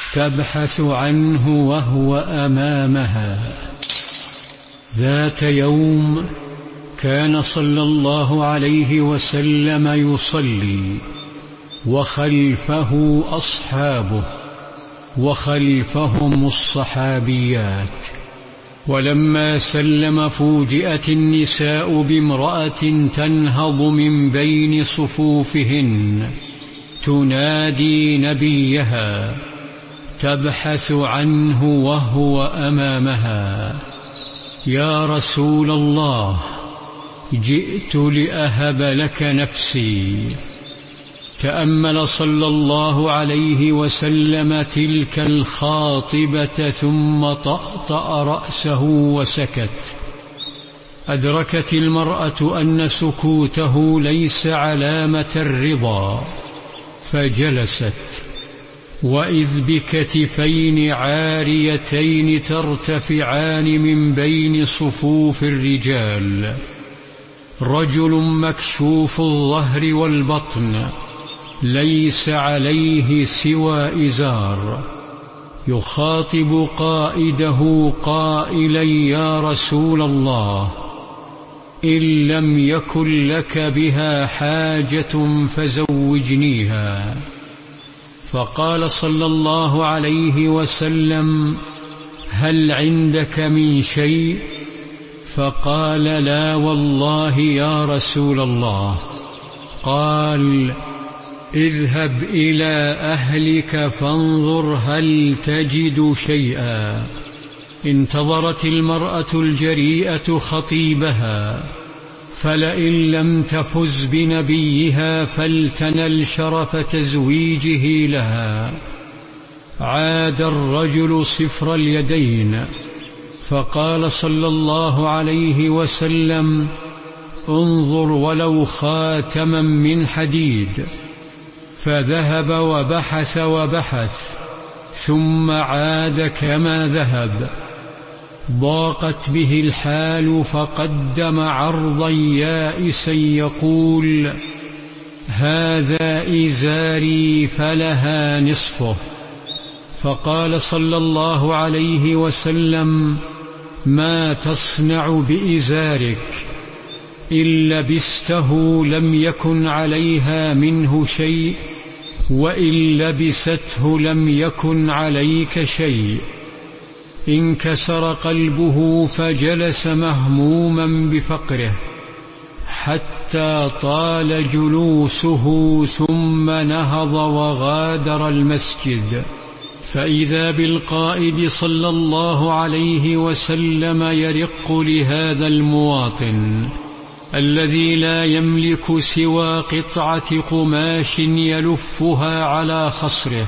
تبحث عنه وهو أمامها. ذات يوم كان صلى الله عليه وسلم يصلي وخلفه أصحابه وخلفهم الصحابيات، ولما سلم فوجئت النساء بامرأة تنهض من بين صفوفهن تنادي نبيها تبحث عنه وهو أمامها: يا رسول الله، جئت لأهب لك نفسي. تأمل صلى الله عليه وسلم تلك الخاطبة ثم طأطأ رأسه وسكت. أدركت المرأة أن سكوته ليس علامة الرضا، فجلست، وإذ بكتفين عاريتين ترتفعان من بين صفوف الرجال، رجل مكشوف الظهر والبطن ليس عليه سوى إزار، يخاطب قائده قائلا: يا رسول الله، إن لم يكن لك بها حاجة فزوجنيها. فقال صلى الله عليه وسلم: هل عندك من شيء؟ فقال: لا والله يا رسول الله. قال: اذهب إلى أهلك فانظر هل تجد شيئا. انتظرت المرأة الجريئة خطيبها، فلئن لم تفز بنبيها فلتنل شرف تزويجه لها. عاد الرجل صفر اليدين، فقال صلى الله عليه وسلم: انظر ولو خاتما من حديد. فذهب وبحث وبحث، ثم عاد كما ذهب. ضاقت به الحال، فقدم عرضا يائسا يقول: هذا إزاري فلها نصفه. فقال صلى الله عليه وسلم: ما تصنع بإزارك؟ إن لبسته لم يكن عليها منه شيء، وإن لبسته لم يكن عليك شيء. انكسر قلبه، فجلس مهموما بفقره حتى طال جلوسه، ثم نهض وغادر المسجد. فإذا بالقائد صلى الله عليه وسلم يرق لهذا المواطن الذي لا يملك سوى قطعة قماش يلفها على خصره،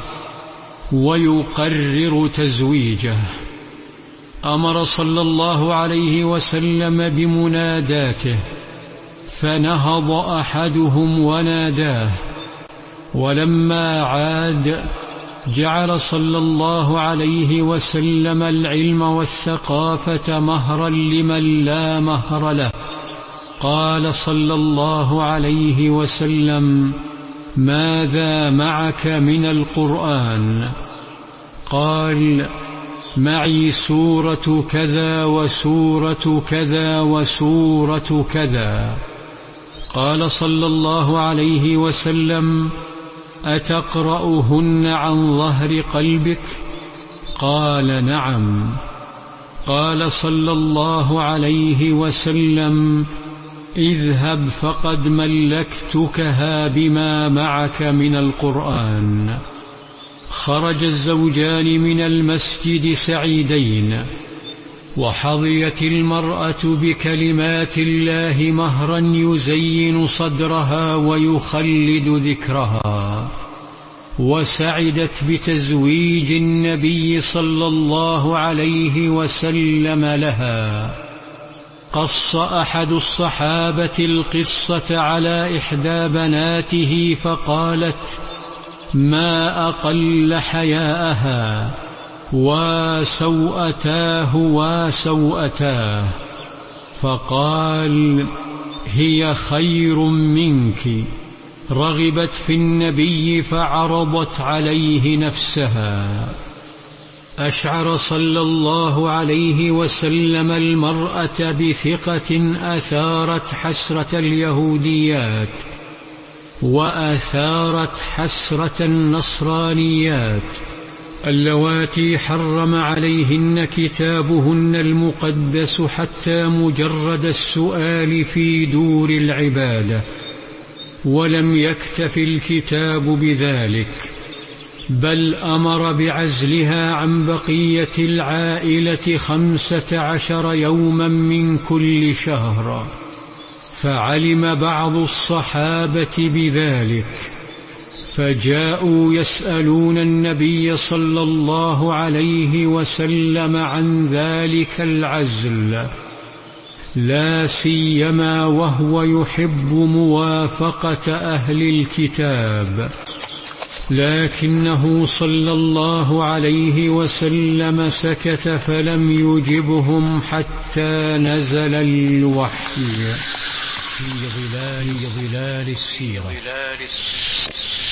ويقرر تزويجه. أمر صلى الله عليه وسلم بمناداته، فنهض أحدهم وناداه. ولما عاد جعل صلى الله عليه وسلم العلم والثقافة مهرا لمن لا مهر له. قال صلى الله عليه وسلم: ماذا معك من القرآن؟ قال: معي سورة كذا وسورة كذا وسورة كذا. قال صلى الله عليه وسلم: أتقرأهن عن ظهر قلبك؟ قال: نعم. قال صلى الله عليه وسلم: اذهب فقد ملكتكها بما معك من القرآن. خرج الزوجان من المسجد سعيدين، وحظيت المرأة بكلمات الله مهرا يزين صدرها ويخلد ذكرها، وسعدت بتزويج النبي صلى الله عليه وسلم لها. قص أحد الصحابة القصة على إحدى بناته، فقالت: ما أقل حياءها، وسوءتاه وسوءتاه. فقال: هي خير منك. رغبت في النبي فعرضت عليه نفسها. أشعر صلى الله عليه وسلم المرأة بثقة أثارت حسرة اليهوديات وأثارت حسرة النصرانيات اللواتي حرم عليهن كتابهن المقدس حتى مجرد السؤال في دور العبادة. ولم يكتف الكتاب بذلك، بل أمر بعزلها عن بقية العائلة 15 يوما من كل شهر. فعلم بعض الصحابة بذلك فجاءوا يسألون النبي صلى الله عليه وسلم عن ذلك العزل، لا سيما وهو يحب موافقة أهل الكتاب، لكنه صلى الله عليه وسلم سكت فلم يجبهم حتى نزل الوحي في ظلال السيرة.